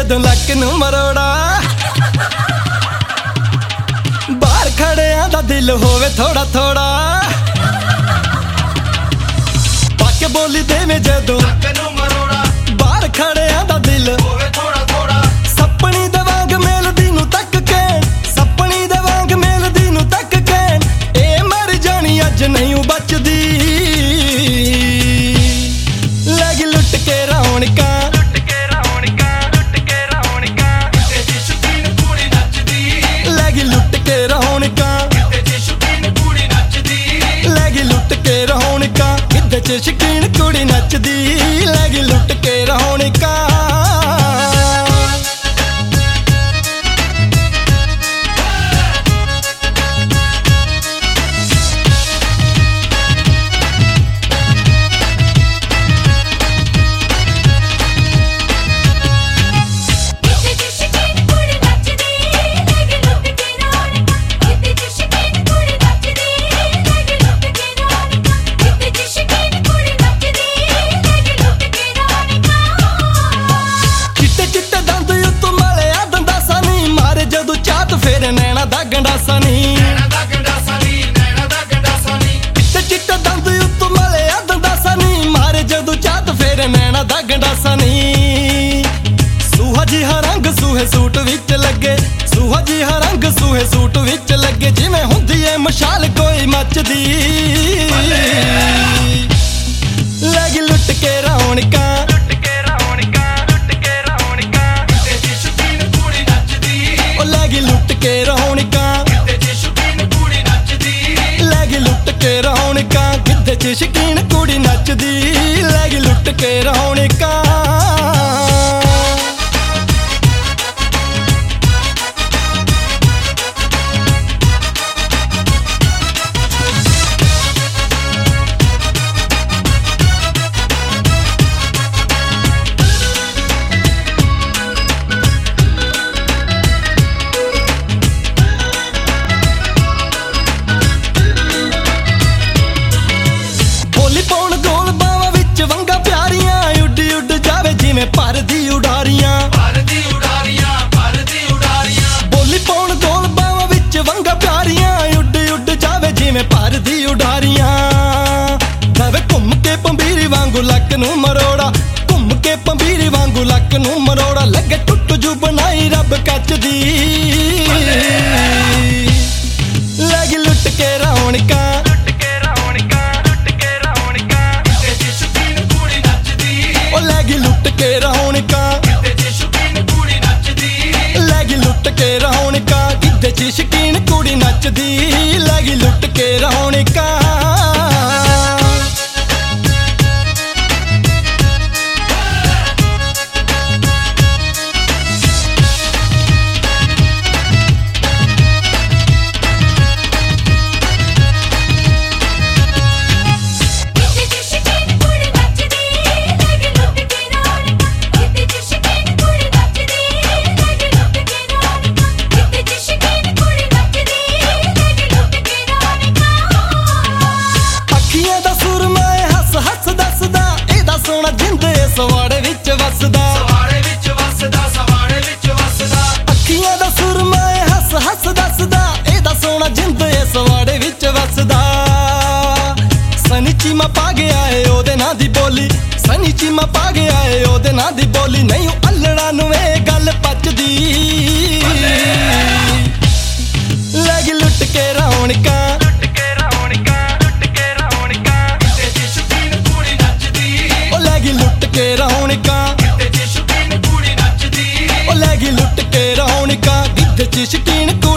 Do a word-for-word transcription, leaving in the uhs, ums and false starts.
जदों लक नूं मरोड़ा। बाहर खड़ियां दा दिल होवे थोड़ा थोड़ा, पाके बोली देवे जदों लक नूं मरोड़ा। बाहर खड़ियां दा दिल होवे थोड़ा थोड़ा, सपनी दे वांग मेलदी नूं तक के, सपनी दे वांग मेलदी नूं तक के, ए मर जानी अज नहीं बचदी। लगी लुट के रौनका, लुट के रौनका, लुट के रौनका, तेरी शौकीन कुड़ी नचदी। लगी लुट के रौनका, तेरी शौकीन कुड़ी नचदी। लगी लुट के रौनका, तेरी शौकीन कुड़ी नचदी। लगी लुट के रौनका। फिर नैना दा गंडासा नी, नैना दा गंडासा नी, नैना दा गंडासा नी। चिट्टे चिट्टे दंद उत्तों मलिया दंदासा नी, मारे जदों चात फिर नैना दा गंडासा नी। सूहा जी हा रंग सूहे सूट विच लगे, सूहा जी हा रंग सूहे सूट विच लगे, जिवें हुंदी ऐ मशाल कोई मचदी। लगी लुट के रौनका, लुट के रौनका, लुट के रौनका, तेरी शौकीन कुड़ी नचदी। ओ लगी लुट के रौनका, तेरी शौकीन कुड़ी नचदी। लगी लुट के रौनका, तेरी शौकीन कुड़ी नचदी। लगी लुट के रौनका। भरदी उडारियां, भरदी उडारियां, भरदी उडारियां। बोली पौन गोल बावां विच वंगा प्यारियां, उड उड जावे जिवें भरदी उडारियां। दवे घुम के पंबीरी वांगू लक नूं मरोड़ा, घुम के पंबीरी वांगू लक नूं मरोड़ा, लगे टुट जू बनाई रब कचदी। लगी लुट के रौनका, लुट के रौनका, लुट के रौनका, तेरी शौकीन कुड़ी नचदी। ओ लगी लुट के रौनका, तेरी शौकीन कुड़ी नचदी। लगी लुट के रौनका, तेरी शौकीन कुड़ी नचदी। लगी लुट के रौनका। सवाड़े विच वसदा, सवाड़े विच वसदा, सवाड़े विच वसदा। अखियां दा सुरमा ए हस हस दसदा, एदा सोना जिंद ए सवाड़े विच वसदा। सनी चीमा पा गया है ओदे नां दी बोली, सनी चीमा पा गया है ओदे नां दी बोली, नहीं अल्लड़ा नूं ए गल पचदी। लगी लुट के रौनका, लुट के रौनका, लुट के रौनका, तेरी शौकीन कुड़ी नचदी। ओ लगी लुट के रौनका, तेरी शौकीन कुड़ी नचदी। ओ लगी लुट के रौनका, तेरी शौकीन